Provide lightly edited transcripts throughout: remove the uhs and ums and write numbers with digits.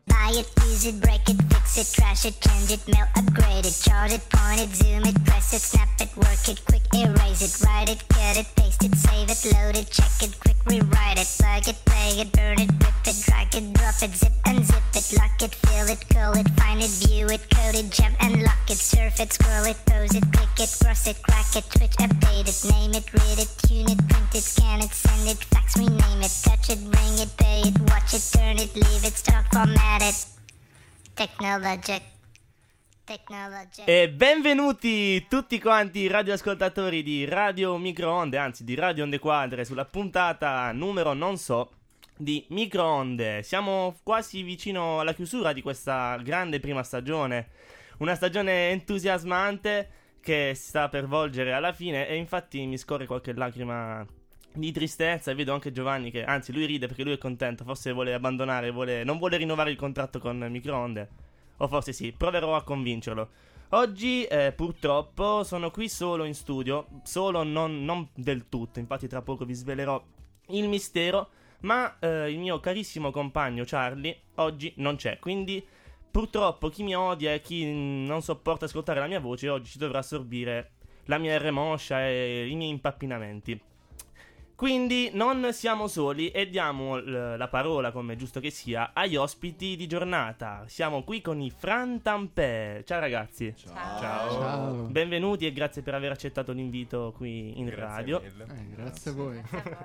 Buy it, use it, break it, fix it, trash it, change it, mail, upgrade it, chart it, point it, zoom it, press it, snap it, work it, quick erase it, write it, cut it, paste it, save it, load it, check it, quick rewrite it, plug it, play it, burn it, rip it, drag it, drop it, zip and zip it, lock it, fill it, curl it, find it, view it, code it, jump and lock it, surf it, scroll it, pose it, click it, cross it, crack it, twitch, update it, name it, read it, tune it, print it, scan it, send it, fax, rename it, touch it, bring it, pay it, watch it, turn it, leave it, stock, format it. Technologic. E benvenuti tutti quanti radioascoltatori di Radio Microonde, anzi di Radio Onde Quadre, sulla puntata numero non so di Microonde. Siamo quasi vicino alla chiusura di questa grande prima stagione, una stagione entusiasmante che sta per volgere alla fine, e infatti mi scorre qualche lacrima di tristezza, e vedo anche Giovanni che, anzi, lui ride perché lui è contento, forse vuole abbandonare, non vuole rinnovare il contratto con Microonde, o forse sì, proverò a convincerlo. Oggi purtroppo sono qui solo in studio, solo non del tutto, infatti tra poco vi svelerò il mistero, ma il mio carissimo compagno Charlie oggi non c'è, quindi purtroppo chi mi odia e chi non sopporta ascoltare la mia voce oggi ci dovrà assorbire la mia R moscia e i miei impappinamenti. Quindi non siamo soli e diamo la parola, come è giusto che sia, agli ospiti di giornata. Siamo qui con i Frantampè. Ciao ragazzi. Ciao. Benvenuti e grazie per aver accettato l'invito qui in radio. Grazie a voi.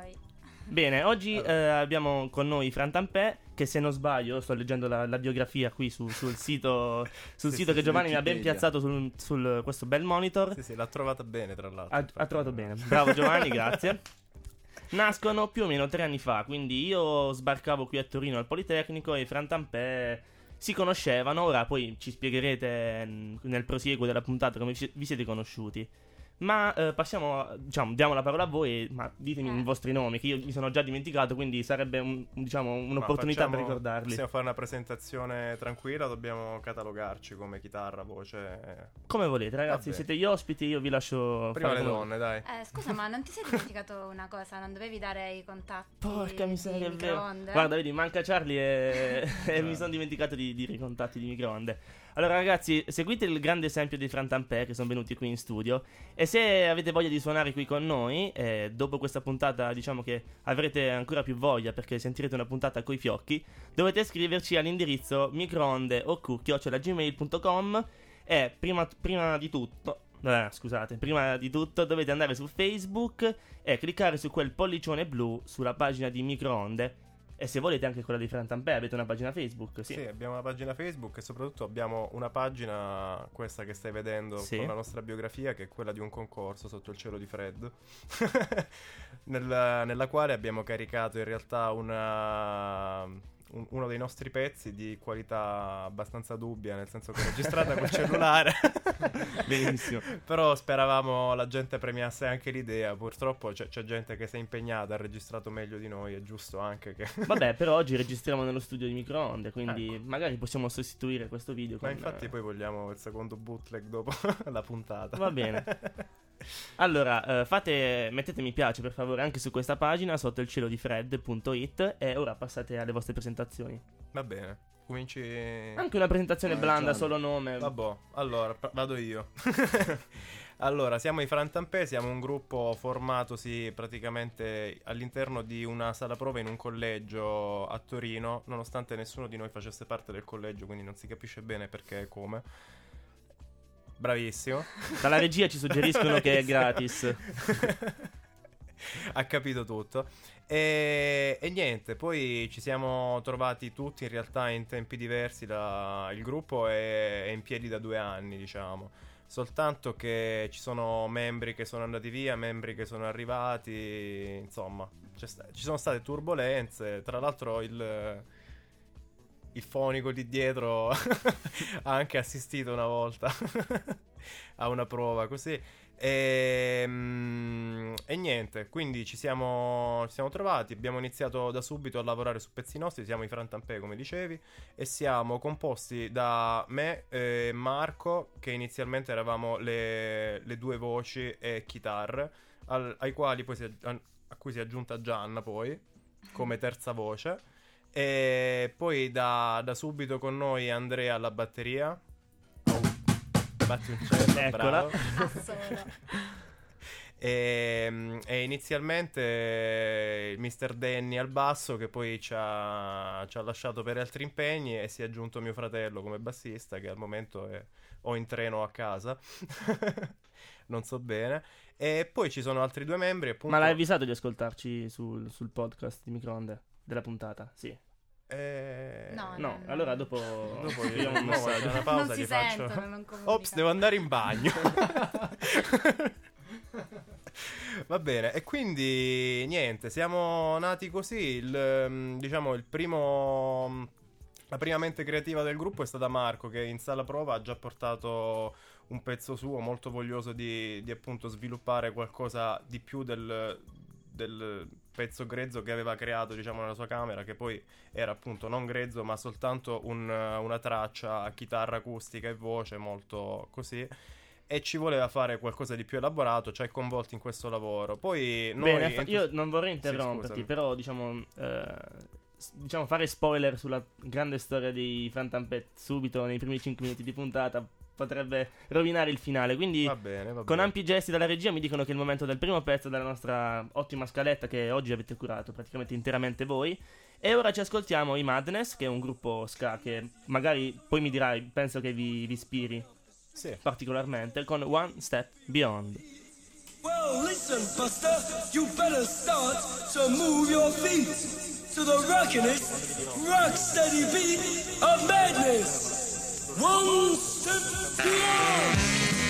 Bene, oggi abbiamo con noi Frantampè, che se non sbaglio, sto leggendo la biografia qui sul sito che Giovanni mi ha ben piazzato sul questo bel monitor. Sì, l'ha trovata bene tra l'altro. Ha trovato bene, bravo Giovanni, grazie. Nascono più o meno 3 anni fa, quindi io sbarcavo qui a Torino al Politecnico e i Frantampè si conoscevano. Ora poi ci spiegherete nel prosieguo della puntata come vi siete conosciuti. Ma passiamo, diamo la parola a voi, ma ditemi i vostri nomi, che io mi sono già dimenticato, quindi sarebbe un'opportunità per ricordarli. Possiamo fare una presentazione tranquilla, dobbiamo catalogarci come chitarra, voce. Come volete, ragazzi, siete gli ospiti, io vi lascio prima fare le donne, dai. Scusa, ma non ti sei dimenticato una cosa? Non dovevi dare i contatti? Porca miseria, è vero. Microonde? Guarda, vedi, manca Charlie e mi sono dimenticato di dire i contatti di Microonde. Allora ragazzi, seguite il grande esempio dei Frantampè che sono venuti qui in studio, e se avete voglia di suonare qui con noi, dopo questa puntata diciamo che avrete ancora più voglia, perché sentirete una puntata coi fiocchi, dovete scriverci all'indirizzo microonde@gmail.com e prima di tutto dovete andare su Facebook e cliccare su quel pollicione blu sulla pagina di Microonde. E se volete anche quella di Frantampè, avete una pagina Facebook? Sì, abbiamo una pagina Facebook e soprattutto abbiamo una pagina, questa che stai vedendo, sì, con la nostra biografia, che è quella di un concorso sotto il cielo di Fred, nella quale abbiamo caricato in realtà uno dei nostri pezzi di qualità abbastanza dubbia, nel senso che è registrata col cellulare. Benissimo. Però speravamo la gente premiasse anche l'idea. Purtroppo c'è gente che si è impegnata, ha registrato meglio di noi, è giusto anche che Vabbè, però oggi registriamo nello studio di Microonde, quindi magari possiamo sostituire questo video ma con... infatti poi vogliamo il secondo bootleg dopo la puntata. Va bene. Allora, mettete mi piace per favore anche su questa pagina, sotto il cielo di Fred.it, e ora passate alle vostre presentazioni. Va bene, cominci. Anche una presentazione blanda, solo nome. Vabbè, allora vado io. Allora, siamo i Frantampè, siamo un gruppo formatosi praticamente all'interno di una sala prova in un collegio a Torino, nonostante nessuno di noi facesse parte del collegio, quindi non si capisce bene perché e come. Bravissimo. Dalla regia ci suggeriscono che è gratis. Ha capito tutto. E niente, poi ci siamo trovati tutti in realtà in tempi diversi. Il gruppo è in piedi da 2 anni, diciamo. Soltanto che ci sono membri che sono andati via, membri che sono arrivati. Insomma, ci sono state turbolenze. Tra l'altro il fonico lì dietro ha anche assistito una volta a una prova così. E niente, quindi ci siamo trovati, abbiamo iniziato da subito a lavorare su pezzi nostri. Siamo i Frantampè, come dicevi, e siamo composti da me e Marco, che inizialmente eravamo le 2 voci e chitarre, a cui si è aggiunta Gianna poi come terza voce. E poi da subito con noi Andrea alla batteria. Batti un cello, Eccola. bravo. Assolo. E inizialmente il Mr. Danny al basso, che poi ci ha lasciato per altri impegni, e si è aggiunto mio fratello come bassista, che al momento è o in treno o a casa. Non so bene. E poi ci sono altri 2 membri, appunto. Ma l'hai avvisato di ascoltarci sul podcast di Microonde della puntata? Sì. No, allora dopo scriviamo un messaggio. Una pausa, non si ti faccio. sentono, non comunicano. Ops, devo andare in bagno. Va bene, e quindi niente, siamo nati così. Diciamo la prima mente creativa del gruppo è stata Marco, che in sala prova ha già portato un pezzo suo, molto voglioso di appunto sviluppare qualcosa di più del pezzo grezzo che aveva creato, diciamo, nella sua camera, che poi era appunto non grezzo ma soltanto una traccia a chitarra acustica e voce, molto così. E ci voleva fare qualcosa di più elaborato, ci hai coinvolti in questo lavoro. Poi noi Bene, io non vorrei interromperti, Sì, però diciamo fare spoiler sulla grande storia di Fantampet subito nei primi 5 minuti di puntata potrebbe rovinare il finale. Quindi va bene. con ampi gesti dalla regia mi dicono che è il momento del primo pezzo della nostra ottima scaletta, che oggi avete curato praticamente interamente voi. E ora ci ascoltiamo i Madness, che è un gruppo ska che magari poi mi dirai, penso che vi ispiri Sì. particolarmente, con One Step Beyond. Well, listen, Buster, you better start to move your feet to the rockin'est, rock steady beat of madness. One step beyond.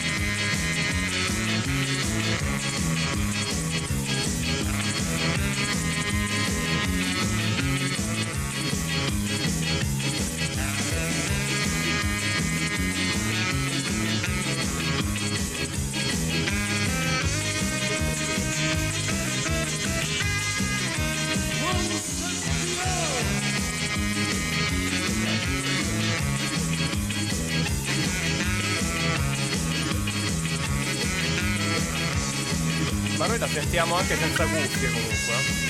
Ma noi la sentiamo anche senza cuffie comunque.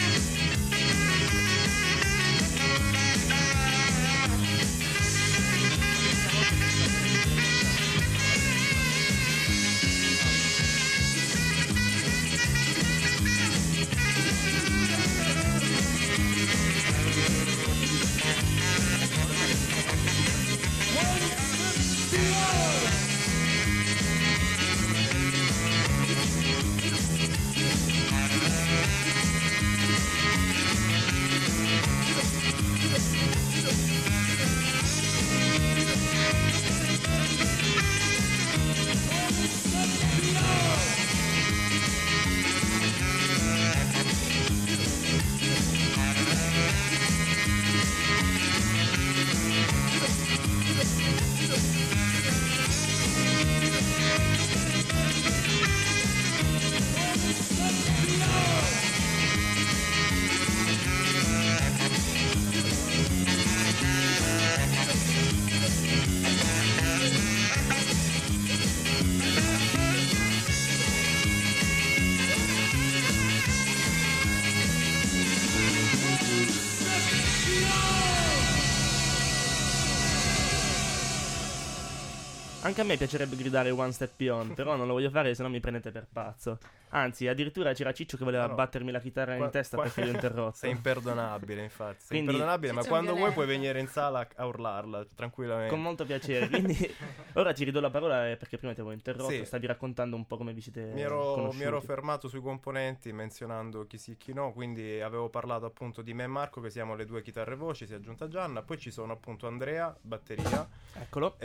Anche a me piacerebbe gridare One Step Beyond, però non lo voglio fare, se no mi prendete per pazzo. Anzi, addirittura c'era Ciccio che voleva No. battermi la chitarra in testa perché l'ho interrotto. Sei imperdonabile, infatti. Sei Quindi- imperdonabile, ma Ciccio è un quando vuoi puoi violento. venire in sala a urlarla tranquillamente. Con molto piacere. Quindi ora ti ridò la parola perché prima ti avevo interrotto. Sì. Stavi raccontando un po' come vi siete Mi ero conosciuti. fermato sui componenti menzionando chi sì e chi no, quindi avevo parlato appunto di me e Marco, che siamo le 2 chitarre e voci, si è aggiunta Gianna, poi ci sono appunto Andrea, batteria, Eccolo.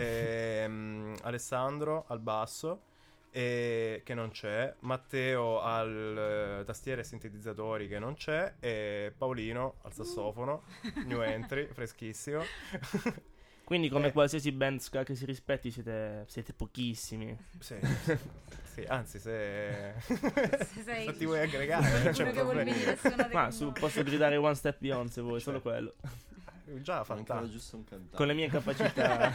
Alessandro al basso, che non c'è, Matteo al tastiere e sintetizzatori, che non c'è, e Paolino al sassofono, new entry, freschissimo. Quindi come qualsiasi band ska che si rispetti siete pochissimi. Sì, sì, anzi se sei- se ti vuoi aggregare non c'è Quello che vuol problema. venire suonate Ma con noi. posso gridare One Step Beyond se vuoi, solo quello. Già Mancava fantastico. giusto un cantante. Con le mie capacità.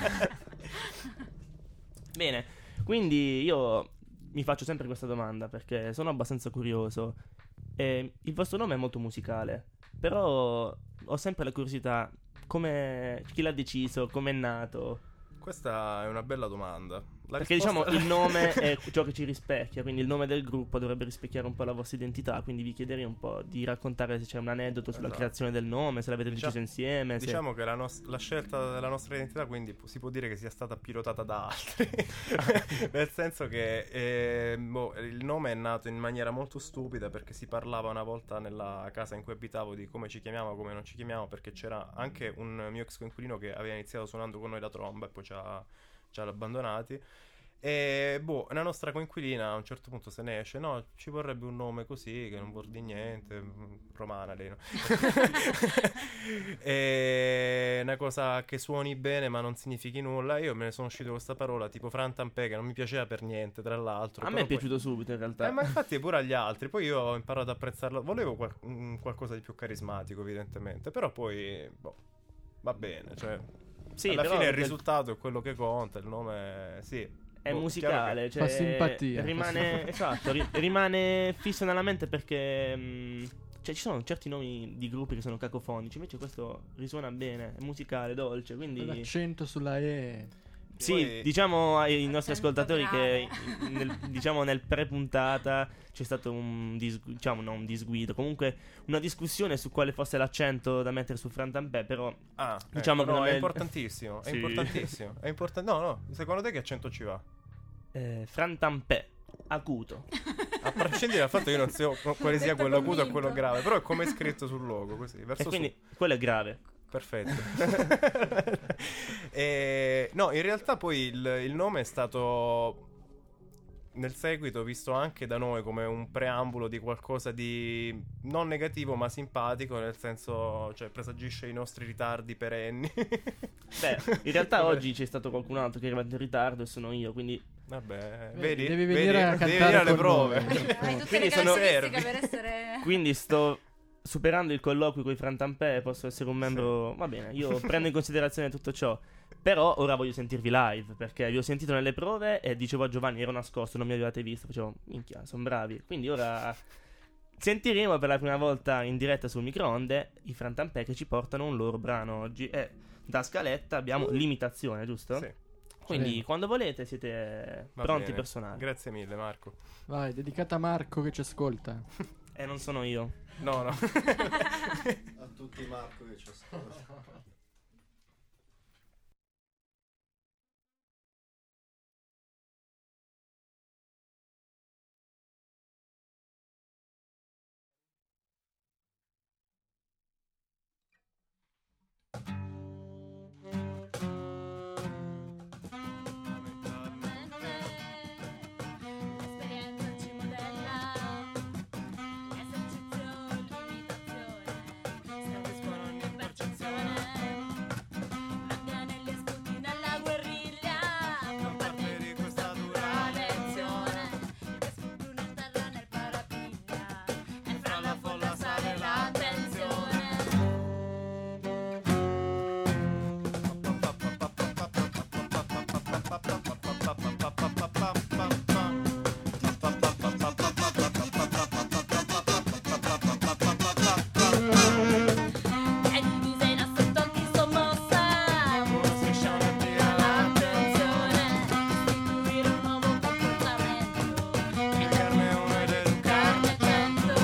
Bene, quindi io mi faccio sempre questa domanda perché sono abbastanza curioso. Il vostro nome è molto musicale, però ho sempre la curiosità, chi l'ha deciso, com'è nato? Questa è una bella domanda. La Perché risposta- diciamo il nome è ciò che ci rispecchia, quindi il nome del gruppo dovrebbe rispecchiare un po' la vostra identità, quindi vi chiederei un po' di raccontare se c'è un aneddoto sulla Esatto. creazione del nome, se l'avete deciso insieme. se- Diciamo che la scelta della nostra identità quindi si può dire che sia stata pilotata da altri, nel senso che il nome è nato in maniera molto stupida, perché si parlava una volta nella casa in cui abitavo di come ci chiamiamo, come non ci chiamiamo, perché c'era anche un mio ex coinquilino che aveva iniziato suonando con noi la tromba e poi ci ha abbandonati. E la nostra coinquilina a un certo punto se ne esce: no, ci vorrebbe un nome così che non vuol dire niente, romana lei, no? È una cosa che suoni bene ma non significhi nulla. Io me ne sono uscito con questa parola tipo Frantampè, che non mi piaceva per niente, tra l'altro. A me Però è piaciuto subito in realtà. ma infatti pure agli altri. Poi io ho imparato ad apprezzarlo. Volevo qualcosa di più carismatico, evidentemente. Però poi va bene, cioè Sì, alla però fine il risultato è quello che conta. Il nome sì, è musicale, Fa simpatia. Rimane, esatto, rimane fisso nella mente perché cioè, ci sono certi nomi di gruppi che sono cacofonici, invece questo risuona bene, è musicale, dolce, quindi L'accento sulla E. sì, Poi- diciamo ai nostri Accento ascoltatori che grave. nel pre-puntata c'è stato un disguido, comunque una discussione su quale fosse l'accento da mettere su Frantampè, però diciamo ecco, che non è è- importantissimo. È Sì. importantissimo. È no, secondo te che accento ci va? Frantampè acuto. A prescindere dal fatto che io non so quale sia Detto quello acuto e convinto. quello grave, però è come è scritto sul logo, così, E verso quindi su. quello è grave. Perfetto. No, in realtà poi il nome è stato nel seguito visto anche da noi come un preambolo di qualcosa di non negativo ma simpatico, nel senso, cioè, presagisce i nostri ritardi perenni. Beh, in realtà oggi c'è stato qualcun altro che è arrivato in ritardo e sono io, quindi Vabbè, Vedi, vedi? devi venire a Devi cantare venire alle con prove. noi. Hai tutte Quindi le sono- caratteristiche servi. per essere... quindi sto superando il colloquio con i Frantampè, posso essere un membro. Va bene, io prendo in considerazione tutto ciò. Però ora voglio sentirvi live, perché vi ho sentito nelle prove e dicevo a Giovanni, ero nascosto, non mi avevate visto, facevo, minchia, sono bravi. Quindi ora sentiremo per la prima volta in diretta sul microonde i Frantampè che ci portano un loro brano oggi. E da scaletta abbiamo l'imitazione, giusto? Sì, Quindi Sì. quando volete siete va pronti bene. per suonare. Grazie mille, Marco. Vai, dedicata a Marco che ci ascolta. E non sono io. No. A tutti Marco che ci ascolta. L'esperienza ci modella, l'esercizio, l'imitazione, stabiliscono ogni percezione. Manca negli spunti nella guerriglia, non parte di questa dura lezione. Il pesco in terra nel parapiglia, e fra la folla sale la tensione. È divisa in assetto antisommossa, uno striscione attira l'attenzione, istituire un nuovo comportamento, e carne uno ed educarne 100.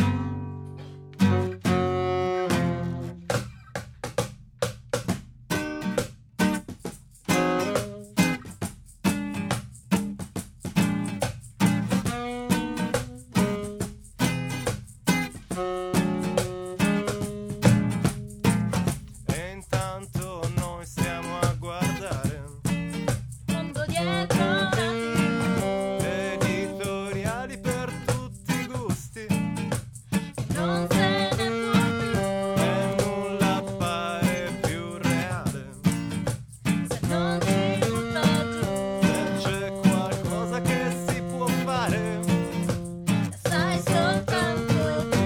E intanto noi stiamo a guardare Mondo dietro una TV, editoriali per tutti i gusti non se ne può più, e nulla appare più reale. se non ti butto giù, Se c'è qualcosa che si può fare, sai soltanto tu.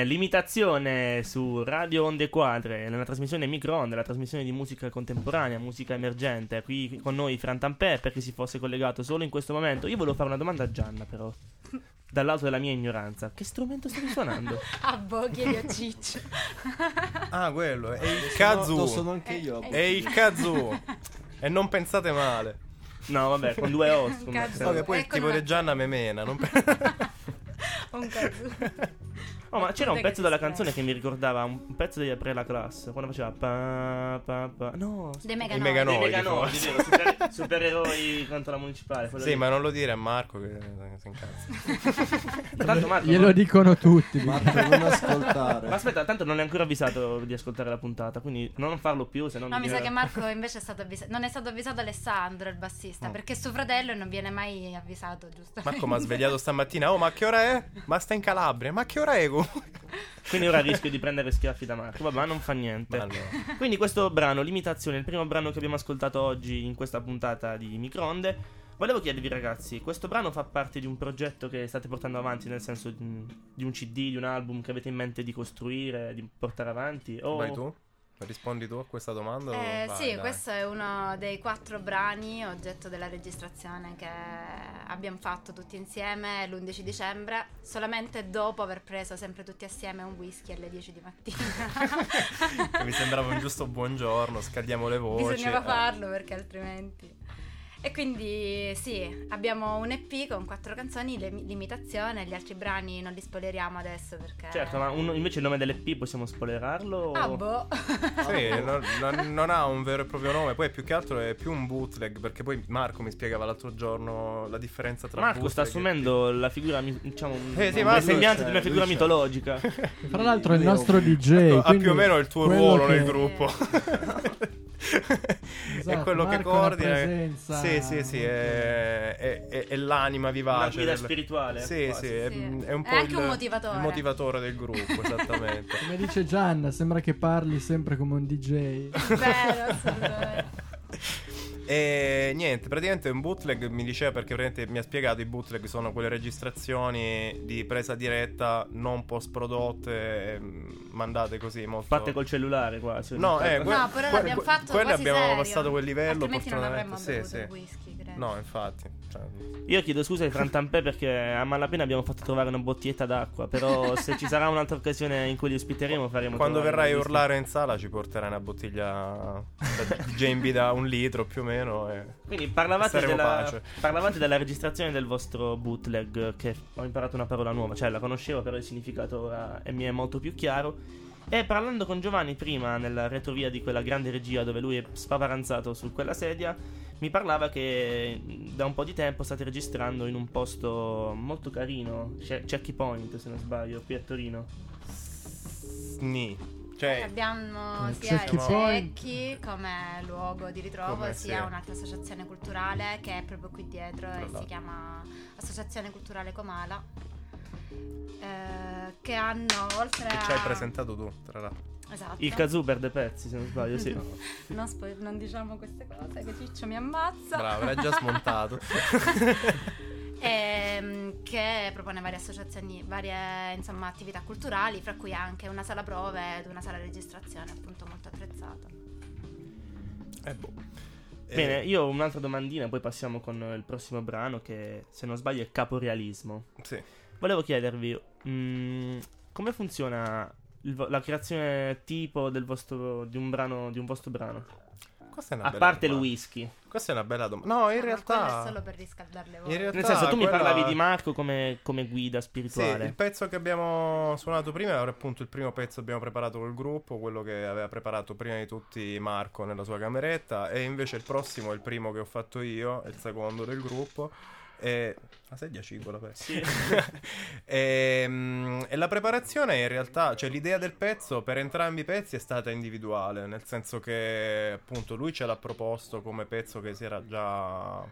l'imitazione su Radio Onde Quadre, nella trasmissione Microonde, la trasmissione di musica contemporanea, musica emergente. Qui con noi Fran Tampè, per chi si fosse collegato solo in questo momento. Io volevo fare una domanda a Gianna, però, dall'alto della mia ignoranza. Che strumento stavi suonando? Ah, boh, chiedi a Ciccio. Ah, quello, è il Lo kazoo. sono anche io. È il kazoo. E non pensate male. No, vabbè, con 2 O. Cazzo. Vabbè, poi Ecco tipo una- di Gianna Memena. Non Un kazoo. Oh, ma c'era un Che pezzo della distrae. canzone che mi ricordava un pezzo di Aprè la classe, quando faceva pa pa pa. No, Dei I Meganodi. Meganodi. dei Meganodi, forse. vero, supereroi contro la municipale. quello Sì, lì. ma non lo dire a Marco che si incazza. Tanto Marco, Glielo dicono tutti. Marco, non ascoltare. ma aspetta, tanto non è ancora avvisato di ascoltare la puntata, quindi non farlo più, se no No, mi sa dirà- che Marco invece è stato avvisato. Non è stato avvisato Alessandro, il bassista, perché suo fratello non viene mai avvisato, giusto? Marco mi ha svegliato stamattina. Oh, ma che ora è? Ma sta in Calabria. Ma che ora è? Quindi ora rischio di prendere schiaffi da Marco. Vabbè, ma non fa niente. Ma no. Quindi questo brano, l'imitazione, il primo brano che abbiamo ascoltato oggi in questa puntata di Microonde. Volevo chiedervi, ragazzi, questo brano fa parte di un progetto che state portando avanti, nel senso di un CD, di un album che avete in mente di costruire, di portare avanti? O... Vai tu? Rispondi tu a questa domanda? o vai, Sì, dai. questo è uno dei 4 brani oggetto della registrazione che abbiamo fatto tutti insieme l'11 dicembre, solamente dopo aver preso sempre tutti assieme un whisky alle 10 di mattina. Che mi sembrava un giusto buongiorno, scaldiamo le voci. Bisognava farlo perché altrimenti... E quindi sì, abbiamo un EP con 4 canzoni, l'imitazione, gli altri brani non li spoileriamo adesso perché... Certo, ma invece il nome dell'EP possiamo spoilerarlo? Ah, boh. Sì, non ha un vero e proprio nome, poi più che altro è più un bootleg, perché poi Marco mi spiegava l'altro giorno la differenza tra Marco sta bootleg e assumendo la figura, diciamo, sì, la Marco sembianza c'è, di una figura lui c'è. mitologica. Fra l'altro è il Leo. nostro DJ. Marco ha quindi più o meno il tuo quello ruolo che- nel gruppo. Esatto, è quello che Marco coordina. rappresenta- Sì, è l'anima vivace. Una guida spirituale, Sì, quasi. sì, è Sì. un È po' anche un motivatore. il motivatore del gruppo, esattamente. Come dice Gianna, sembra che parli sempre come un DJ. Vero, assolutamente. E niente, praticamente un bootleg mi diceva, perché praticamente mi ha spiegato, i bootleg sono quelle registrazioni di presa diretta non post prodotte, mandate così molto Fatte col cellulare quasi. No, No, però l'abbiamo fatto quelli quasi abbiamo serio. passato quel livello, Altrimenti non avremmo fortunatamente. bevuto il whisky, credo. No, infatti, cioè, Io chiedo scusa ai Fran Tampè perché a malapena abbiamo fatto trovare una bottiglietta d'acqua. Però se ci sarà un'altra occasione in cui li ospiteremo faremo quando trovare verrai a una whisky. urlare in sala ci porterai una bottiglia di Jambi da 1 litro più o meno e... Quindi parlavate Saremo pace. della registrazione del vostro bootleg, che ho imparato una parola nuova, cioè la conoscevo però il significato ora mi è molto più chiaro. E parlando con Giovanni prima nella retrovia di quella grande regia dove lui è spavaranzato su quella sedia, mi parlava che da un po' di tempo state registrando in un posto molto carino, Checky Point se non sbaglio, qui a Torino. Cioè, Abbiamo sia Checky i Point. Cecchi come luogo di ritrovo, Come sia sì. un'altra associazione culturale che è proprio qui dietro e Tra si chiama Associazione Culturale Comala, che hanno oltre che a... ci hai presentato tu, tra l'altro. Esatto. Il Kazuber de Pezzi se non sbaglio, sì. Non diciamo queste cose che Ciccio mi ammazza. Bravo, l'hai già smontato. Che propone varie associazioni, varie insomma attività culturali, fra cui anche una sala prove ed una sala registrazione appunto molto attrezzata. Boh. Bene, io ho un'altra domandina, poi passiamo con il prossimo brano che se non sbaglio è Caporealismo. Sì. Volevo chiedervi come funziona la creazione tipo di un vostro brano. Questa è una A bella parte il domanda. whisky. Questa è una bella domanda. No, in Ma quello realtà è solo per riscaldare le in voci. realtà Nel senso, tu mi quella- parlavi di Marco come guida Sì, spirituale. il pezzo che abbiamo suonato prima era appunto il primo pezzo che abbiamo preparato col gruppo, quello che aveva preparato prima di tutti Marco nella sua cameretta, e invece il prossimo è il primo che ho fatto io, è il secondo del gruppo. E la sedia cigola Sì. e la preparazione in realtà, cioè l'idea del pezzo per entrambi i pezzi è stata individuale, nel senso che appunto lui ce l'ha proposto come pezzo che si era già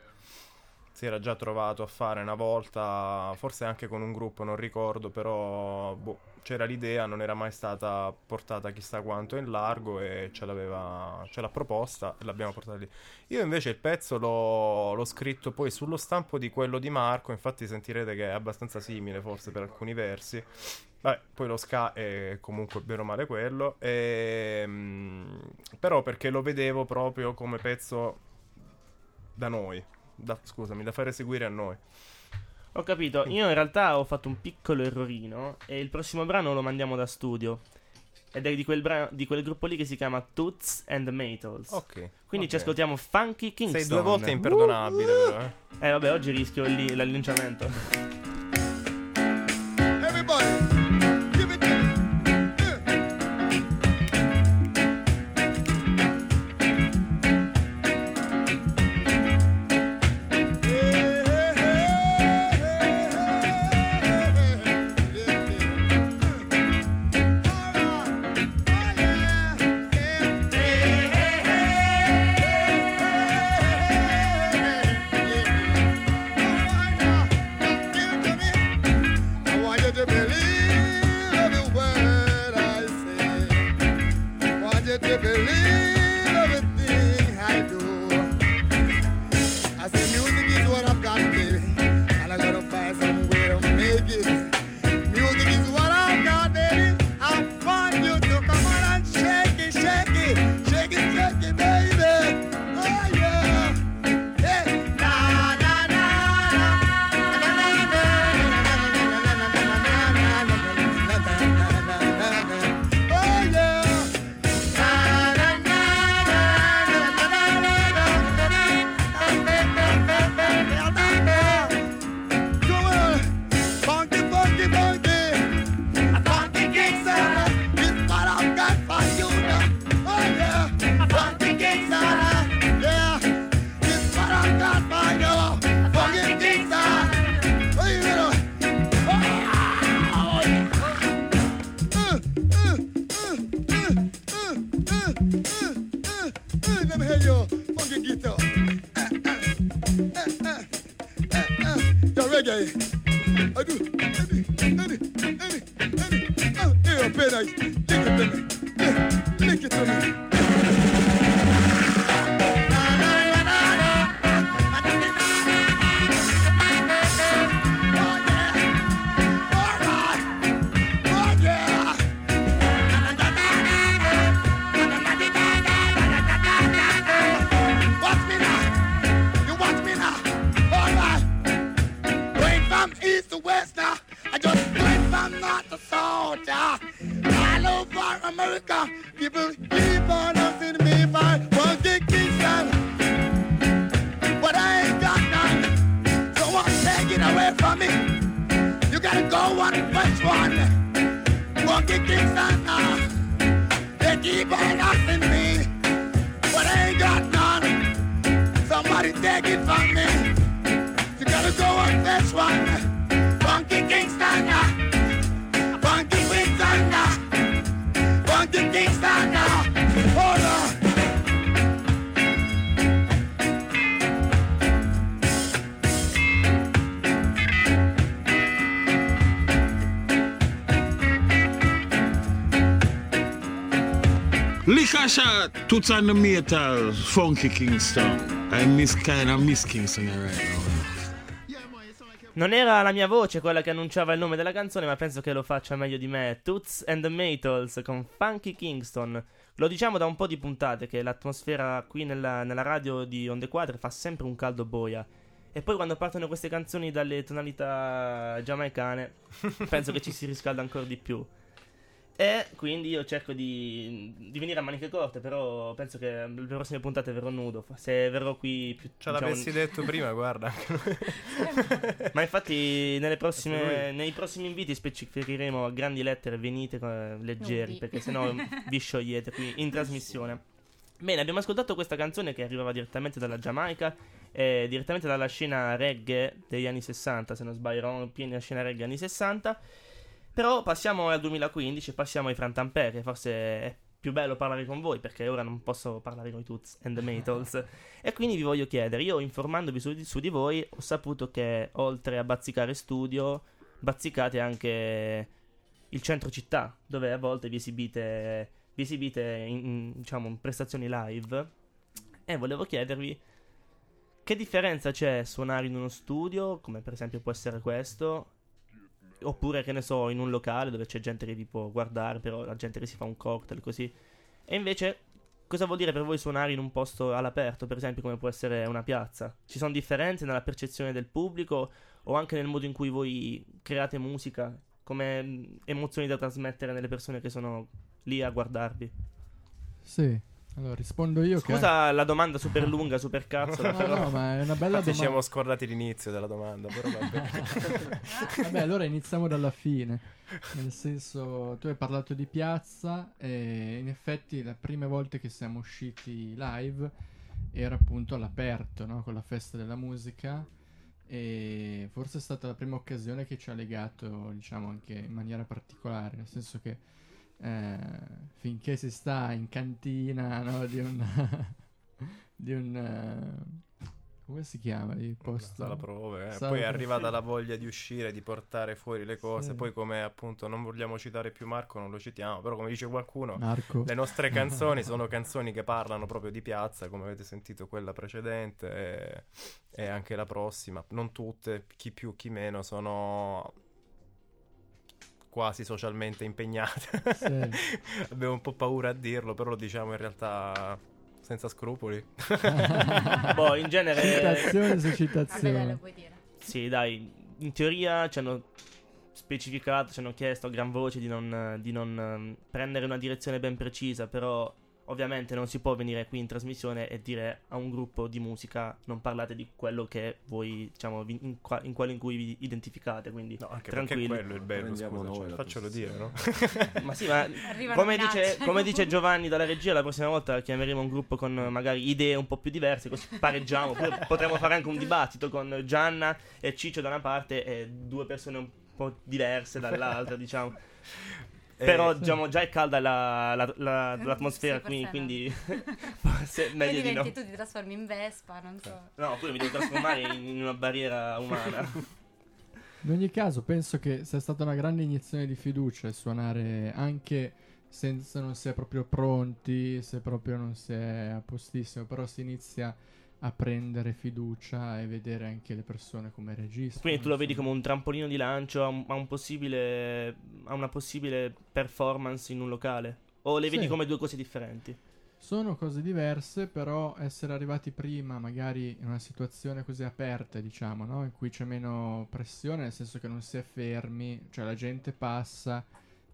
trovato a fare una volta, forse anche con un gruppo, non ricordo, però c'era l'idea, non era mai stata portata chissà quanto in largo e ce l'ha proposta e l'abbiamo portata lì. Io invece il pezzo l'ho scritto poi sullo stampo di quello di Marco, infatti sentirete che è abbastanza simile forse per alcuni versi. Vabbè, poi lo ska è comunque bene o male quello, però perché lo vedevo proprio come pezzo da noi, da fare seguire a noi. Ho capito, io in realtà ho fatto un piccolo errorino e il prossimo brano lo mandiamo da studio. Ed è di quel gruppo lì che si chiama Toots and the Maytals. Ok. Quindi ci ascoltiamo Funky Kingston. Sei 2 volte imperdonabile, però, Vabbè, oggi rischio l'annunciamento. Likasha, Toots and the Maytals, Funky Kingston. I miss Kingston right now. Non era la mia voce quella che annunciava il nome della canzone, ma penso che lo faccia meglio di me. Toots and the Maytals con Funky Kingston. Lo diciamo da un po' di puntate che l'atmosfera qui nella radio di Onde Quadre fa sempre un caldo boia. E poi quando partono queste canzoni dalle tonalità giamaicane, penso che ci si riscalda ancora di più. E quindi io cerco di venire a maniche corte, però penso che le prossime puntate verrò nudo. Se verrò qui più, ce l'avessi detto prima, guarda. Ma infatti nei prossimi inviti specificheremo a grandi lettere: venite leggeri, perché sennò vi sciogliete qui in trasmissione. Bene, abbiamo ascoltato questa canzone che arrivava direttamente dalla Giamaica, direttamente dalla scena reggae degli anni 60, se non sbaglio, eravamo pieni a scena reggae anni 60. Però passiamo al 2015, passiamo ai Frantampè, che forse è più bello parlare con voi, perché ora non posso parlare con i Toots and the Maytals. E quindi vi voglio chiedere, io informandovi su di voi, ho saputo che oltre a Bazzicare Studio, bazzicate anche il centro città, dove a volte vi esibite diciamo, in prestazioni live. E volevo chiedervi che differenza c'è suonare in uno studio, come per esempio può essere questo, oppure, che ne so, in un locale dove c'è gente che vi può guardare, però la gente che si fa un cocktail così. E invece, cosa vuol dire per voi suonare in un posto all'aperto, per esempio come può essere una piazza? Ci sono differenze nella percezione del pubblico o anche nel modo in cui voi create musica, come emozioni da trasmettere nelle persone che sono lì a guardarvi? Sì, allora rispondo io. Scusa la domanda super lunga, super cazzola. No, ma è una bella domanda. Ci siamo scordati l'inizio della domanda, però vabbè. Vabbè, allora iniziamo dalla fine. Nel senso, tu hai parlato di piazza e in effetti le prime volte che siamo usciti live era appunto all'aperto, no? Con la festa della musica, e forse è stata la prima occasione che ci ha legato, diciamo, anche in maniera particolare, nel senso che finché si sta in cantina, no, di un come si chiama il posto? Sala prove, Sala poi è prove. arrivata la voglia di uscire, di portare fuori le cose. Sì. Poi, come appunto non vogliamo citare più Marco, non lo citiamo, però come dice qualcuno, Marco. le nostre canzoni sono canzoni che parlano proprio di piazza, come avete sentito quella precedente e anche la prossima. Non tutte, chi più chi meno, sono quasi socialmente impegnate. Sì. Abbiamo un po' paura a dirlo, però lo diciamo in realtà senza scrupoli. Boh, in genere... Citazione su Vabbè, citazione. lo puoi dire. Sì, dai, in teoria ci hanno specificato, ci hanno chiesto a gran voce di non prendere una direzione ben precisa, però ovviamente non si può venire qui in trasmissione e dire a un gruppo di musica non parlate di quello che voi, diciamo, in quello in cui vi identificate, quindi No, anche tranquilli. perché quello è il bello, Prendiamo scusa, noi cioè, la faccelo dire, no? Ma sì, ma Arrivano come minacce. dice Giovanni dalla regia, la prossima volta chiameremo un gruppo con magari idee un po' più diverse, così pareggiamo. Oppure potremmo fare anche un dibattito con Gianna e Ciccio da una parte e due persone un po' diverse dall'altra, diciamo. Però diciamo già è calda l'atmosfera Sì, qui, forse quindi forse è Poi meglio di no. tu ti trasformi in Vespa, non so. No, pure mi devo trasformare in una barriera umana. In ogni caso penso che sia stata una grande iniezione di fiducia il suonare anche senza non si è proprio pronti, se proprio non si è a postissimo, però si inizia a prendere fiducia e vedere anche le persone come reagiscono. Quindi tu lo vedi insomma. come un trampolino di lancio a una possibile performance in un locale? O le vedi Sì. come due cose differenti? Sono cose diverse, però essere arrivati prima magari in una situazione così aperta, diciamo, no? In cui c'è meno pressione, nel senso che non si è fermi, cioè la gente passa,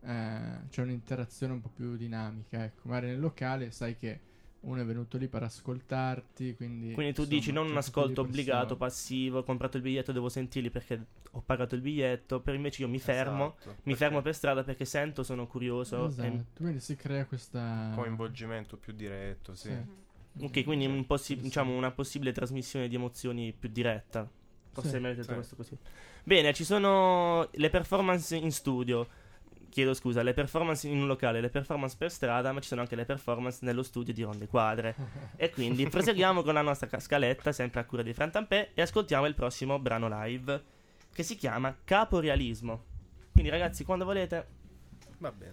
c'è un'interazione un po' più dinamica, ecco. Magari nel locale sai che uno è venuto lì per ascoltarti, quindi Quindi tu insomma, dici non c'è un un po' ascolto di pressione. obbligato, passivo, ho comprato il biglietto, devo sentirli perché ho pagato il biglietto, per invece io mi fermo, Esatto, mi fermo per strada perché sento, sono curioso. Esatto, quindi si crea questa coinvolgimento più diretto, sì. Ok, quindi diciamo una possibile trasmissione di emozioni più diretta. Forse Sì, mi avete detto sì. questo così. Bene, ci sono le performance in studio. Chiedo scusa, le performance in un locale, le performance per strada, ma ci sono anche le performance nello studio di Ronde Quadre. E quindi proseguiamo con la nostra scaletta, sempre a cura di Fran Tampè, e ascoltiamo il prossimo brano live, che si chiama Caporealismo. Quindi ragazzi, quando volete. Va bene.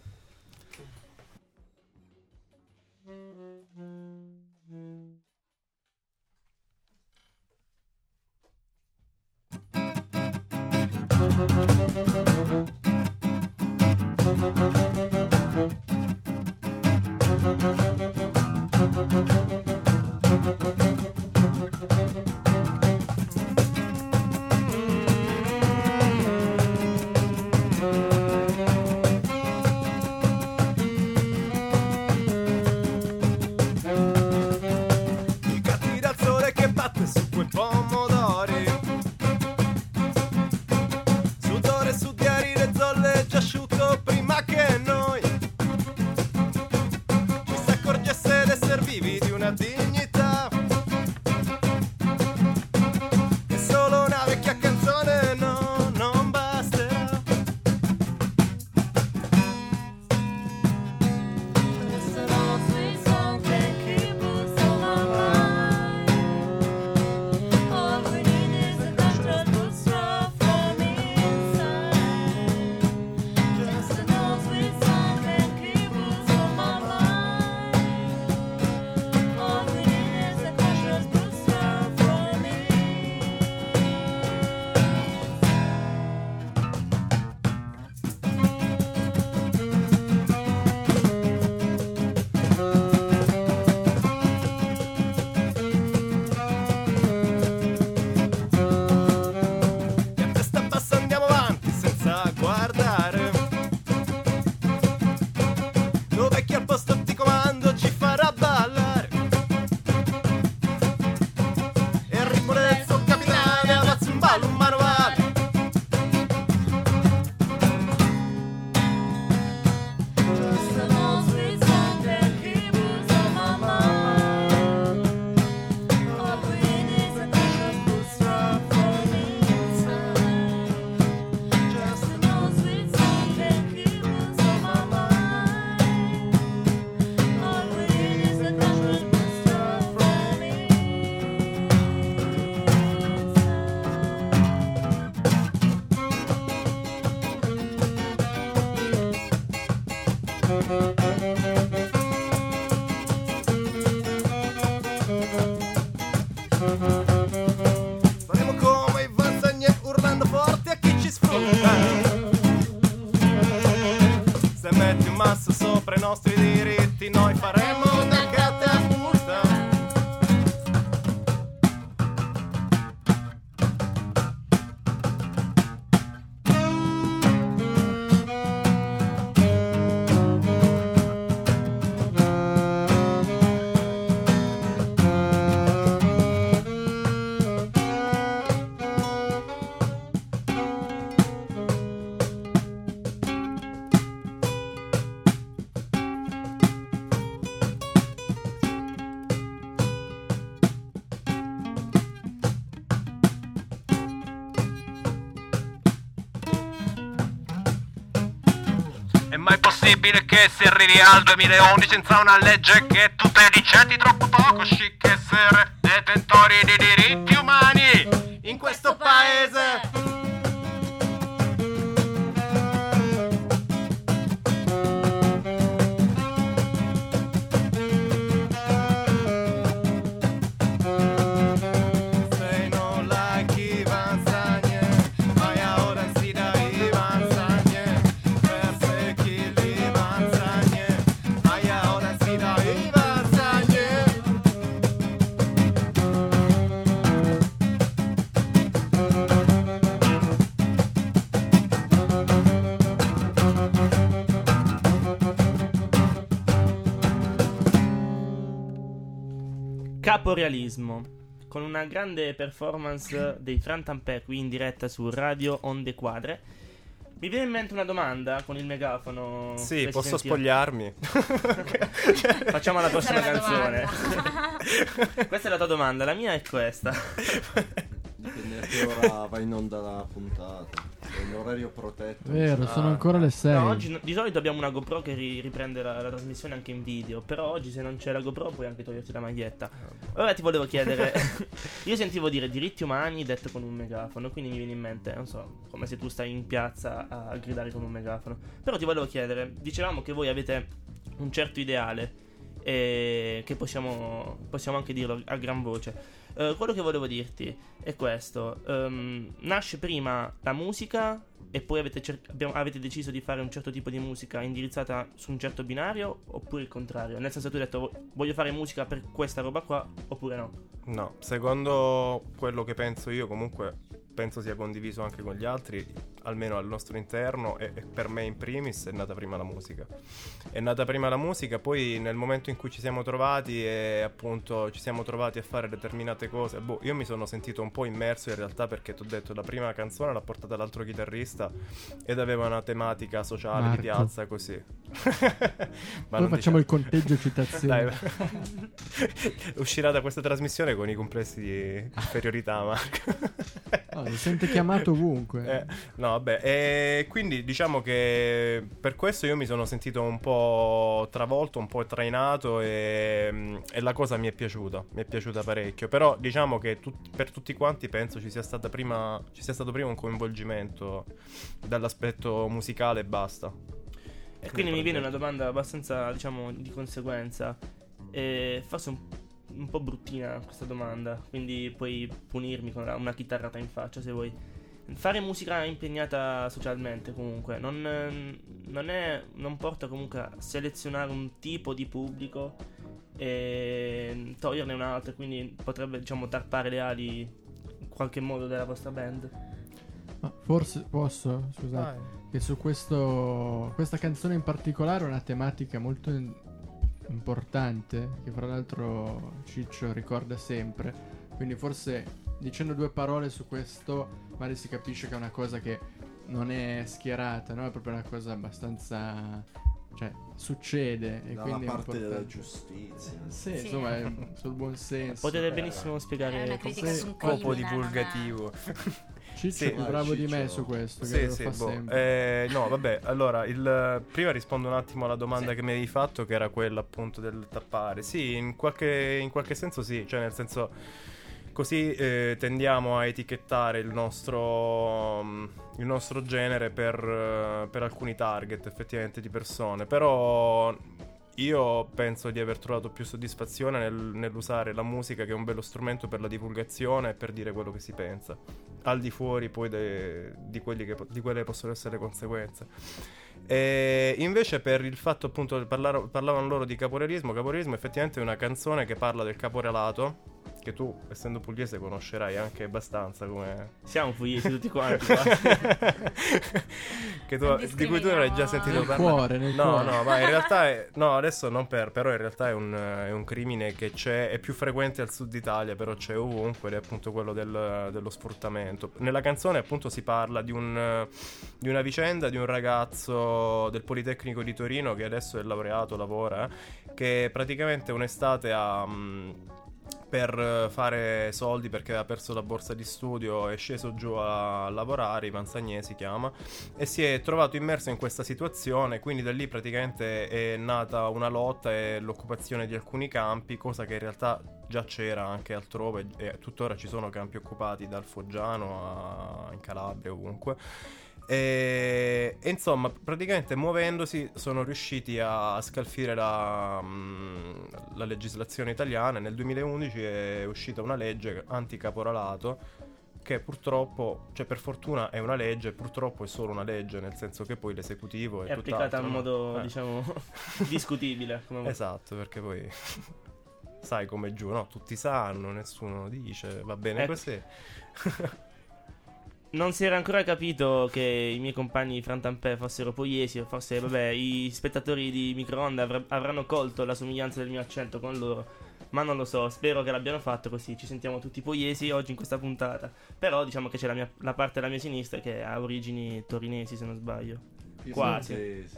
Faremo come i Vansagné urlando forte a chi ci sfrutta. Se metti un masso sopra i nostri diritti, noi faremo una catapulta. È mai possibile che si arrivi al 2011 senza una legge che tuteli i ceti troppo poco chic essere detentori di diritti umani in questo paese? Say no like Ivan Sagné, mai ahora si da Ivan Sagné, verse kill Ivan Sagné, mai ahora si da Ivan Sagné. Caporealismo, con una grande performance dei Frantampè qui in diretta su Radio Onde Quadre. Mi viene in mente una domanda con il megafono. Sì, se si posso sentiva. spogliarmi? Facciamo la prossima Questa è la canzone. domanda. Questa è la tua domanda, la mia è questa. Dipende a che ora va in onda la puntata. È un orario protetto. Vero, sono ancora le 6. No, oggi di solito abbiamo una GoPro che riprende la trasmissione anche in video. Però oggi, se non c'è la GoPro, puoi anche toglierti la maglietta. Ora ti volevo chiedere. Io sentivo dire diritti umani detto con un megafono. Quindi mi viene in mente, non so, come se tu stai in piazza a gridare con un megafono. Però ti volevo chiedere, dicevamo che voi avete un certo ideale e che possiamo anche dirlo a gran voce. Quello che volevo dirti è questo. Nasce prima la musica e poi avete deciso di fare un certo tipo di musica indirizzata su un certo binario, oppure il contrario? Nel senso, tu hai detto voglio fare musica per questa roba qua, oppure no? No, secondo quello che penso io, comunque penso sia condiviso anche con gli altri, almeno al nostro interno, e per me in primis è nata prima la musica. È nata prima la musica, poi nel momento in cui ci siamo trovati e appunto ci siamo trovati a fare determinate cose, io mi sono sentito un po' immerso in realtà, perché ti ho detto, la prima canzone l'ha portata l'altro chitarrista ed aveva una tematica sociale, Marco. di piazza, così. Ma Poi non facciamo diciamo- il conteggio citazioni. Dai, uscirà da questa trasmissione con i complessi di inferiorità, Marco. Oh, si sente chiamato ovunque. No, vabbè, e quindi diciamo che per questo io mi sono sentito un po' travolto, un po' trainato, e la cosa mi è piaciuta parecchio. Però diciamo che per tutti quanti penso ci sia stato prima un coinvolgimento dall'aspetto musicale e basta. E quindi mi viene una domanda abbastanza, diciamo, di conseguenza. E forse un po' bruttina questa domanda, quindi puoi punirmi con una chitarrata in faccia se vuoi. Fare musica impegnata socialmente comunque non porta comunque a selezionare un tipo di pubblico e toglierne un altro, quindi potrebbe, diciamo, tarpare le ali in qualche modo della vostra band. Ma forse posso, scusate, che su questa canzone in particolare è una tematica molto importante, che fra l'altro Ciccio ricorda sempre, quindi forse dicendo due parole su questo magari si capisce che è una cosa che non è schierata, no? È proprio una cosa abbastanza, cioè succede, e Dalla quindi è parte della importante. giustizia. Sì, Sì. insomma, è sul buon senso. Potete benissimo È spiegare una critica sì, su un Un po' crimine, divulgativo. Ciccio Sì. è più bravo di me Ciccio. su questo, che Sì, lo sì, fa boh. sempre. No, vabbè, allora, prima rispondo un attimo alla domanda che mi avevi fatto, che era quella appunto del tappare. Sì, in qualche senso sì, cioè nel senso così tendiamo a etichettare il nostro genere per alcuni target effettivamente di persone, però io penso di aver trovato più soddisfazione nell'usare la musica, che è un bello strumento per la divulgazione e per dire quello che si pensa, al di fuori poi di quelle che possono essere le conseguenze. E invece, per il fatto appunto parlavano loro di caporalismo effettivamente è una canzone che parla del caporalato, che tu, essendo pugliese, conoscerai anche abbastanza, come siamo pugliesi tutti quanti qua. Di cui tu avrai già sentito parlare. Nel cuore. Ma in realtà adesso non però in realtà è un crimine che è più frequente al sud Italia, però c'è ovunque, ed è appunto quello dello sfruttamento. Nella canzone appunto si parla di una vicenda di un ragazzo del Politecnico di Torino, che adesso è laureato, lavora, che praticamente un'estate per fare soldi, perché aveva perso la borsa di studio, è sceso giù a lavorare, Ivan Sagné si chiama, e si è trovato immerso in questa situazione. Quindi da lì praticamente è nata una lotta e l'occupazione di alcuni campi, cosa che in realtà già c'era anche altrove, e tuttora ci sono campi occupati dal Foggiano in Calabria, ovunque. E insomma, praticamente muovendosi sono riusciti a scalfire la legislazione italiana. Nel 2011 è uscita una legge anticaporalato, che purtroppo, cioè per fortuna è una legge, purtroppo è solo una legge, nel senso che poi l'esecutivo è applicata in modo diciamo discutibile. Esatto, perché poi sai com'è giù, no? Tutti sanno, nessuno dice, va bene così. Non si era ancora capito che i miei compagni di Frantampè fossero pugliesi, o forse, vabbè, i spettatori di Microonde avranno colto la somiglianza del mio accento con loro, ma non lo so, spero che l'abbiano fatto, così ci sentiamo tutti pugliesi oggi in questa puntata. Però diciamo che c'è la parte della mia sinistra che ha origini torinesi, se non sbaglio. Quasi.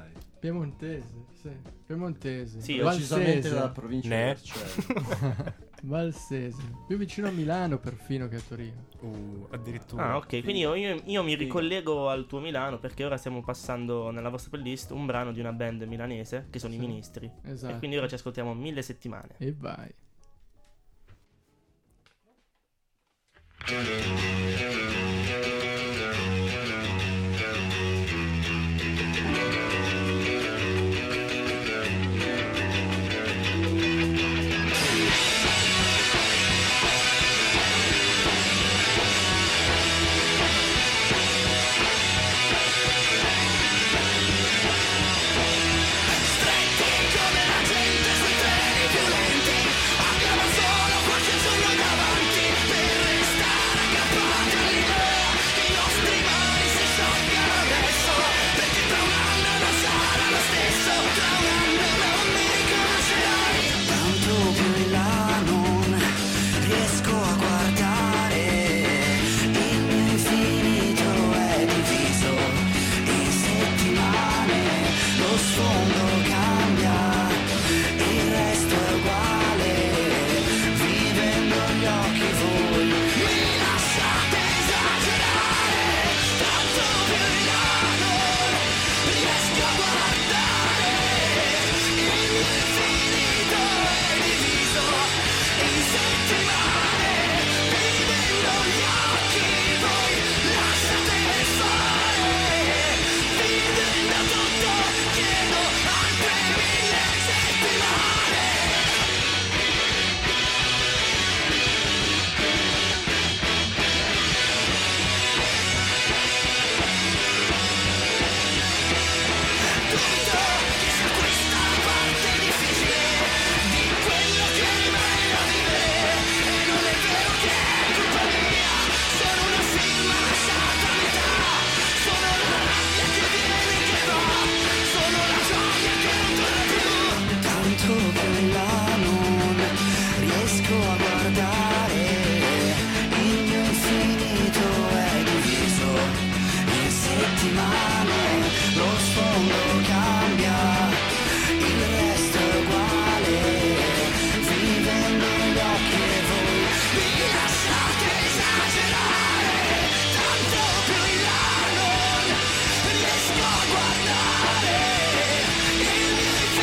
Piemontese. Sì, precisamente dalla provincia di Vercelli. Valsese, più vicino a Milano perfino che a Torino. Addirittura. Ah, ok, quindi io mi ricollego al tuo Milano, perché ora stiamo passando nella vostra playlist un brano di una band milanese, che sono i Ministri. Esatto. E quindi ora ci ascoltiamo 1000 settimane. E vai.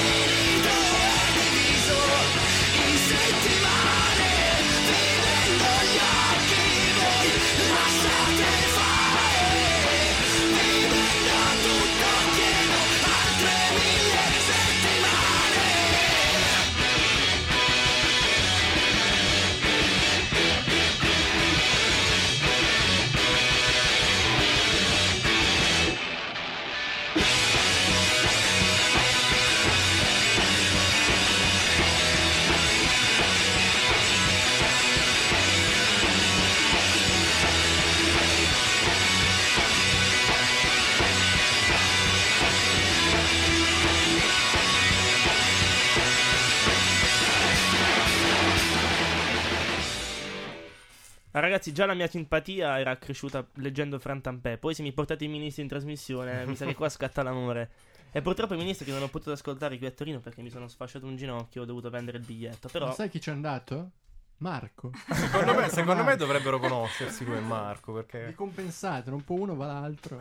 Settimane vivendo Ma ragazzi, già la mia simpatia era cresciuta leggendo Fran Tampè. Poi se mi portate i ministri in trasmissione, mi sa che qua scatta l'amore. E purtroppo i ministri che non ho potuto ascoltare qui a Torino perché mi sono sfasciato un ginocchio, ho dovuto vendere il biglietto. Però Ma sai chi c'è andato? Marco. Secondo me dovrebbero conoscersi lui e Marco, Vi perché compensate, un po' uno va l'altro.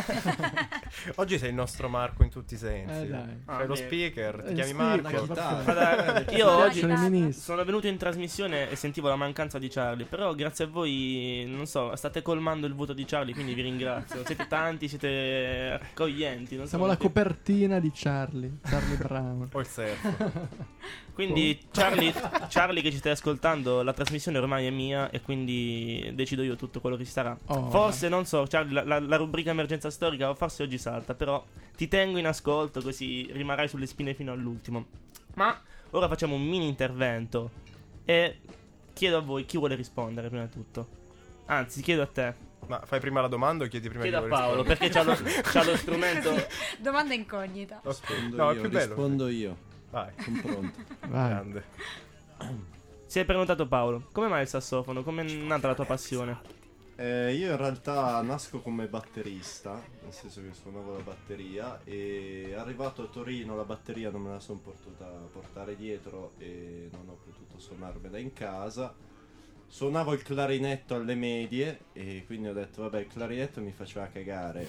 oggi sei il nostro Marco in tutti i sensi. Dai. Fai lo speaker, ti Il chiami speaker, Marco. chitarra. guarda, io oggi Sono i ministri. sono venuto in trasmissione e sentivo la mancanza di Charlie. Però grazie a voi, non so, state colmando il vuoto di Charlie, quindi vi ringrazio. Siete tanti, siete accoglienti. Non so Siamo la perché. copertina di Charlie Brown. O il surf. Quindi Charlie che ci stai ascoltando, la trasmissione ormai è mia e quindi decido io tutto quello che ci sarà. Oh. Forse, non so, Charlie, la rubrica emergenza storica forse oggi salta, però ti tengo in ascolto così rimarrai sulle spine fino all'ultimo. Ma ora facciamo un mini intervento e chiedo a voi chi vuole rispondere prima di tutto. Anzi, chiedo a te. Ma fai prima la domanda o chiedi prima Chiedo a di Paolo perché c'ha lo strumento. Domanda incognita. Rispondo No, è io, più bello. rispondo io. Vai, Sono pronto. Vai. grande. Si è prenotato Paolo. Come mai il sassofono? Come è nata la tua passione? Io in realtà nasco come batterista, nel senso che suonavo la batteria e arrivato a Torino la batteria non me la sono potuta portare dietro e non ho potuto suonarmela in casa. Suonavo il clarinetto alle medie e quindi ho detto vabbè il clarinetto mi faceva cagare,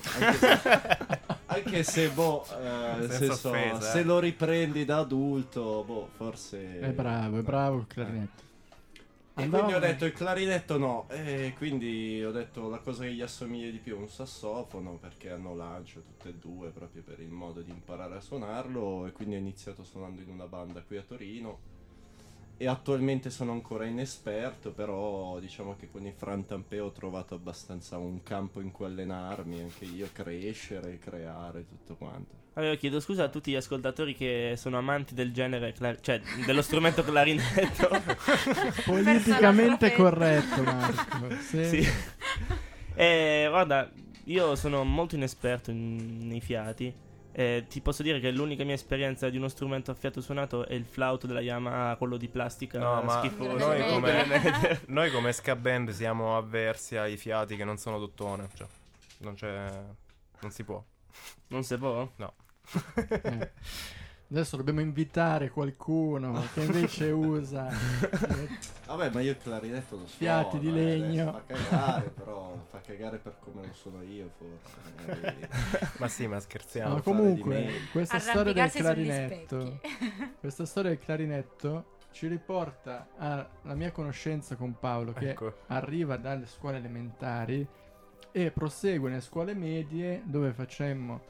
anche se boh, Senza offesa, se lo riprendi da adulto, boh, forse... È bravo il clarinetto. E Andavo- quindi ho detto il clarinetto no, e quindi ho detto la cosa che gli assomiglia di più è un sassofono perché hanno lancio tutte e due proprio per il modo di imparare a suonarlo e quindi ho iniziato suonando in una banda qui a Torino e attualmente sono ancora inesperto, però diciamo che con il Fran Tampè ho trovato abbastanza un campo in cui allenarmi, anche io crescere, creare, tutto quanto. Allora chiedo scusa a tutti gli ascoltatori che sono amanti del genere, cioè dello strumento clarinetto. Politicamente Persona corretto, Marco. Sì. Guarda, io sono molto inesperto nei fiati. Ti posso dire che l'unica mia esperienza di uno strumento a fiato suonato è il flauto della Yamaha, quello di plastica No, ma schifoso. noi come ska band siamo avversi ai fiati che non sono d'ottone, cioè non si può. Non si può? No. Adesso dobbiamo invitare qualcuno che invece usa Vabbè, ma io il clarinetto lo suono, Fiati di legno. fa cagare, però fa cagare per come lo sono io forse. magari. Ma sì, ma scherziamo. No, fare comunque, di me. questa storia del Arrampicarsi sugli clarinetto, questa storia del clarinetto ci riporta alla mia conoscenza con Paolo che Ecco. arriva dalle scuole elementari e prosegue nelle scuole medie dove facemmo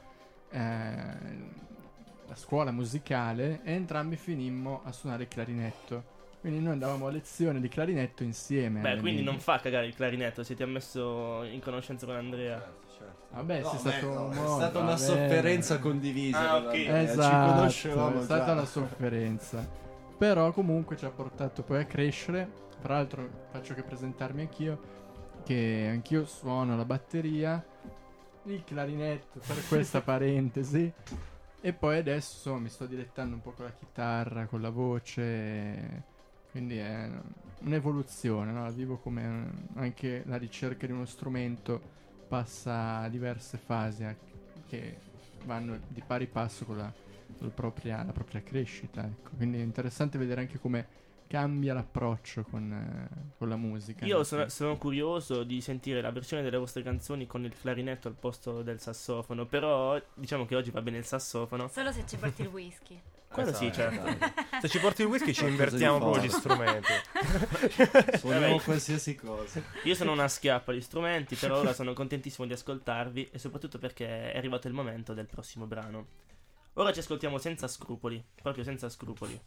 la scuola musicale e entrambi finimmo a suonare il clarinetto. Quindi noi andavamo a lezione di clarinetto insieme. Beh, alle quindi medie. non fa cagare il clarinetto se ti ha messo in conoscenza con Andrea. Certo. Vabbè, sei stato no, è molto, stata una va bene. sofferenza condivisa. Ah, con ok. Andrea, Esatto, ci conoscevamo è stata già. una sofferenza. Però comunque ci ha portato poi a crescere. Tra l'altro faccio che presentarmi anch'io, che anch'io suono la batteria, il clarinetto per questa parentesi. E poi adesso mi sto dilettando un po' con la chitarra, con la voce. Quindi è un'evoluzione, no? La vivo come anche la ricerca di uno strumento passa a diverse fasi che vanno di pari passo con la propria crescita, ecco. Quindi è interessante vedere anche come cambia l'approccio con la musica. Io sono curioso di sentire la versione delle vostre canzoni con il clarinetto al posto del sassofono. Però diciamo che oggi va bene il sassofono. Solo se ci porti il whisky. Quello sì, certo. Se ci porti il whisky ci Qualcosa invertiamo di proprio gli forte. strumenti. Suoniamo Vabbè. qualsiasi cosa. Io sono una schiappa agli strumenti, però ora sono contentissimo di ascoltarvi e soprattutto perché è arrivato il momento del prossimo brano. Ora ci ascoltiamo senza scrupoli, proprio senza scrupoli.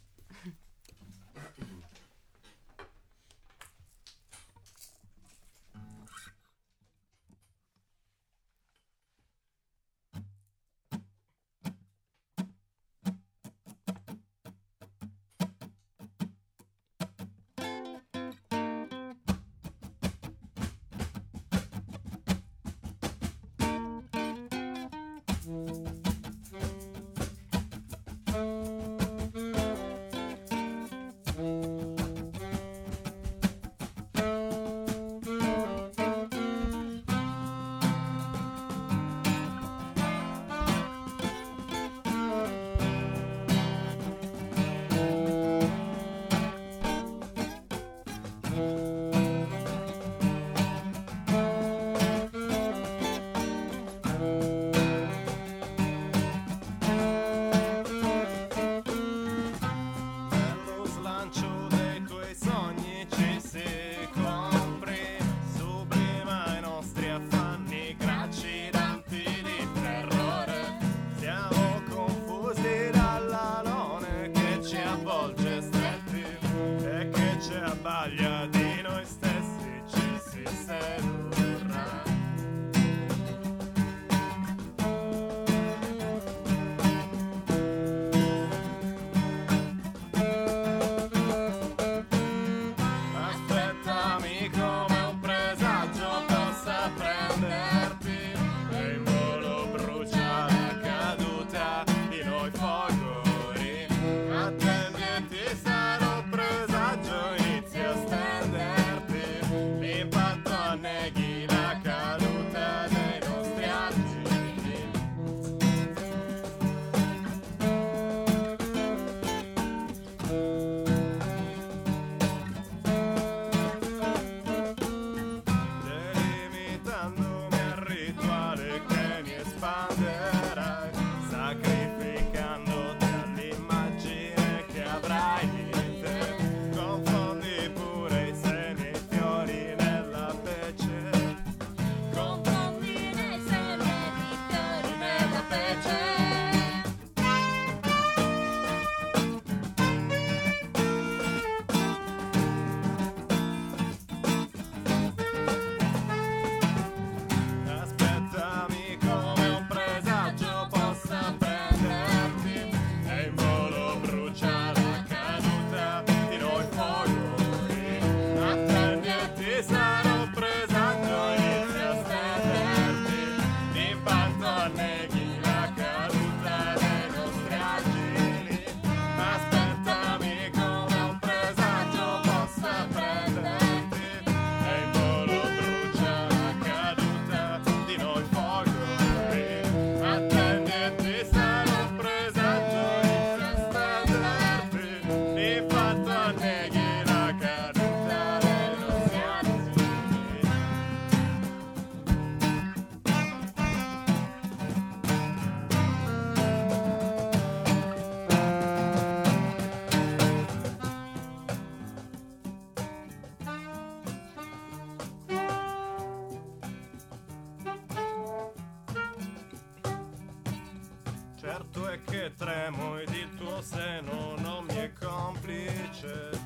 tutto è che tremo ed il tuo seno non mi è complice.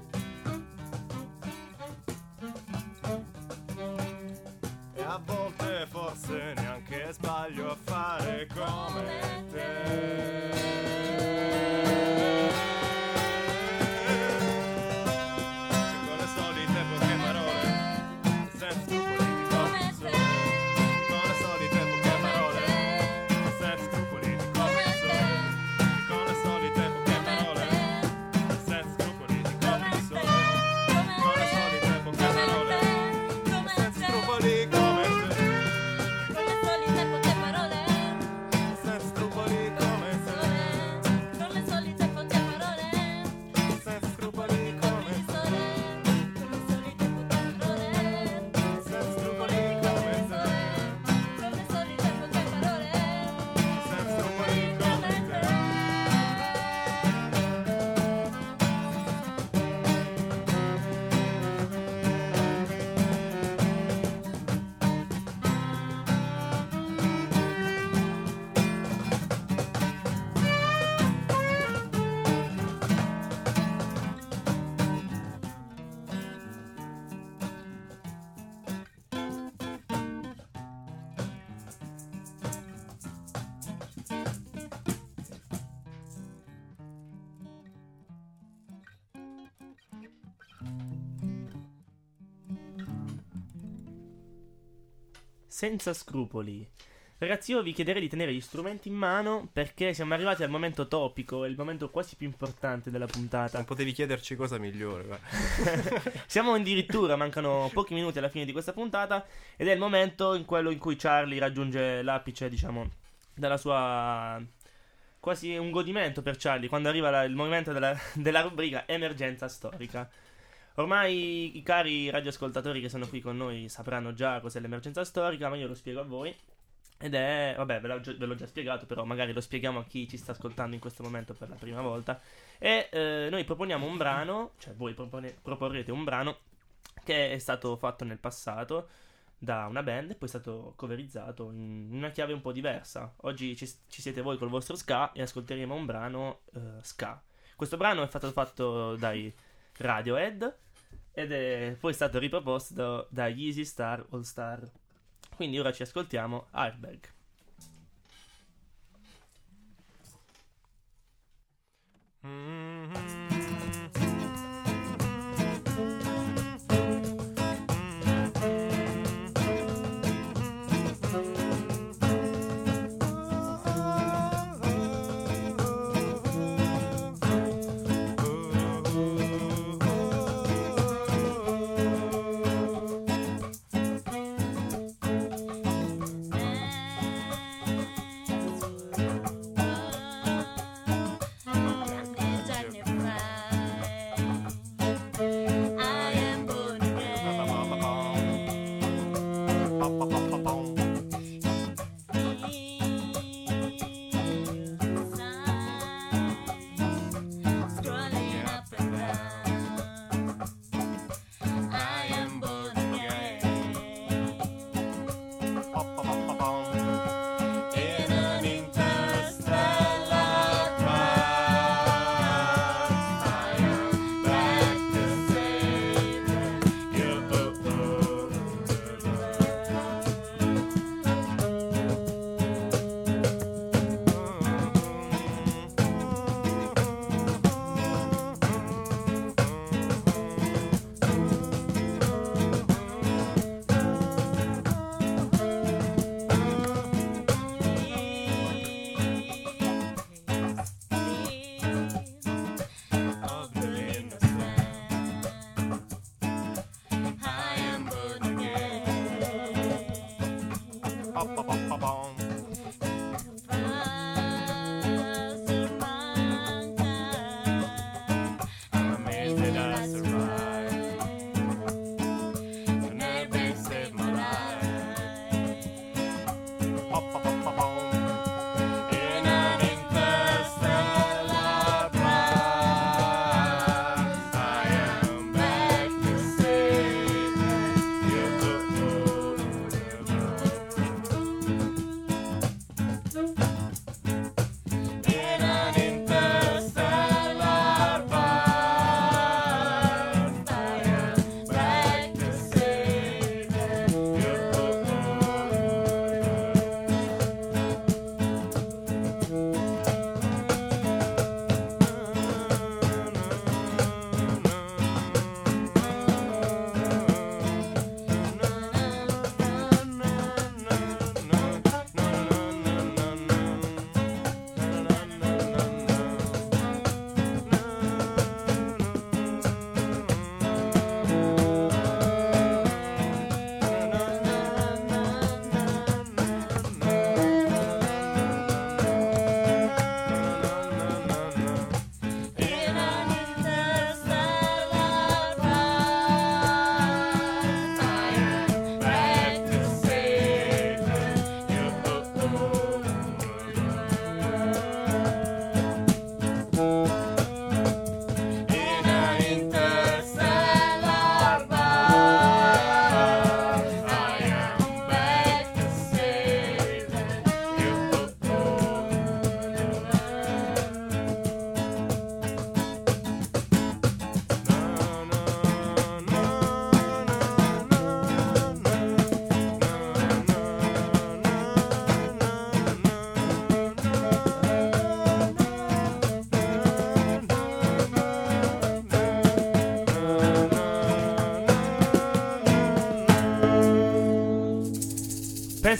E a volte forse neanche sbaglio a fare come te. Con le solite poche parole, senza scrupoli di come te. Con le solite poche parole, senza scrupoli di come te. Con le solite poche parole, senza scrupoli di come te. Con le solite poche parole, senza scrupoli come te. Con le solite poche parole, Senza scrupoli come te. con le solite poche parole, Senza scrupoli come te. con le solite poche parole, Senza scrupoli come te. con le solite poche parole, Senza scrupoli come te. Senza scrupoli. Ragazzi, io vi chiederei di tenere gli strumenti in mano perché siamo arrivati al momento topico, è il momento quasi più importante della puntata. Non potevi chiederci cosa migliore, guarda. Siamo addirittura, mancano pochi minuti alla fine di questa puntata ed è il momento in quello in cui Charlie raggiunge l'apice, diciamo, della sua... quasi un godimento per Charlie quando arriva il momento della rubrica Emergenza Storica. Ormai i cari radioascoltatori che sono qui con noi sapranno già cos'è l'emergenza storica, ma io lo spiego a voi. Ed è, vabbè, ve l'ho già spiegato, però magari lo spieghiamo a chi ci sta ascoltando in questo momento per la prima volta. E noi proponiamo un brano, cioè voi proporrete un brano che è stato fatto nel passato da una band e poi è stato coverizzato in una chiave un po' diversa. Oggi ci siete voi col vostro ska e ascolteremo un brano ska. Questo brano è stato fatto dai Radiohead ed è poi stato riproposto da Yeezy Star All Star. Quindi ora ci ascoltiamo Airbag.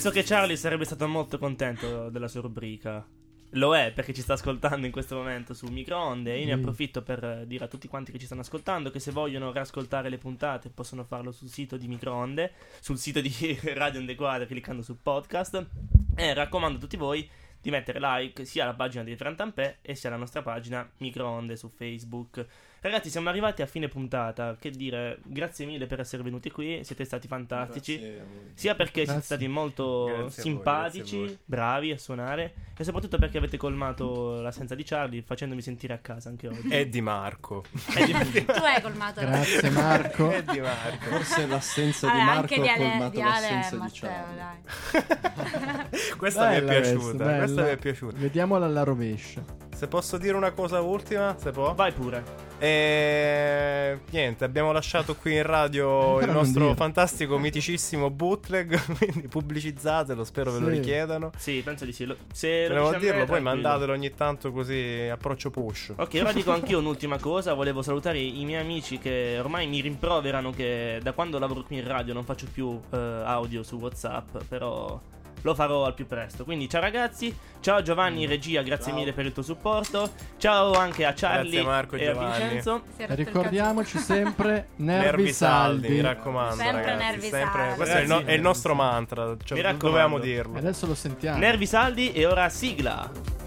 penso che Charlie sarebbe stato molto contento della sua rubrica. Lo è, perché ci sta ascoltando in questo momento su Microonde. E io ne approfitto per dire a tutti quanti che ci stanno ascoltando che se vogliono riascoltare le puntate possono farlo sul sito di Microonde, sul sito di Radio Onde Quadre, cliccando su podcast. E raccomando a tutti voi di mettere like sia alla pagina di Frantampè e sia alla nostra pagina Microonde su Facebook. Ragazzi, siamo arrivati a fine puntata. Che dire, grazie mille per essere venuti qui. Siete stati fantastici. Grazie a voi. Sia perché siete stati molto Grazie a voi, simpatici, grazie a voi. bravi a suonare, e soprattutto perché avete colmato l'assenza di Charlie, facendomi sentire a casa anche oggi. E di Marco. Tu hai colmato la Grazie Marco. E di Marco. Forse l'assenza di Vabbè, Marco anche di ha Ale, colmato di Ale l'assenza e di Matteo, Charlie. dai. Questa mi è Bella piaciuta. bella. Questa mi è piaciuta. Vediamola alla rovescia. Se posso dire una cosa ultima, se può? Vai pure. Niente, abbiamo lasciato qui in radio il Però non nostro dire. fantastico, miticissimo bootleg. Quindi pubblicizzatelo, spero ve lo Sì. richiedano. Sì, penso di sì. Se lo Proviamo dici a a dirlo, me, poi tranquillo. mandatelo ogni tanto così, approccio push. Ok, ora dico anch'io un'ultima cosa. Volevo salutare i miei amici che ormai mi rimproverano che da quando lavoro qui in radio non faccio più audio su WhatsApp, però lo farò al più presto. Quindi ciao ragazzi, ciao Giovanni in regia, grazie mille per il tuo supporto. Ciao anche a Charlie Grazie, Marco e e a Giovanni. Vincenzo. Si è rotto il Ricordiamoci sempre nervi Nervi saldi, mi saldi. raccomando, Sempre ragazzi. nervi Sempre- saldi. Questo è il nostro mantra. Cioè, Mi raccomando. dovevamo dirlo. Adesso lo sentiamo. Nervi saldi e ora sigla.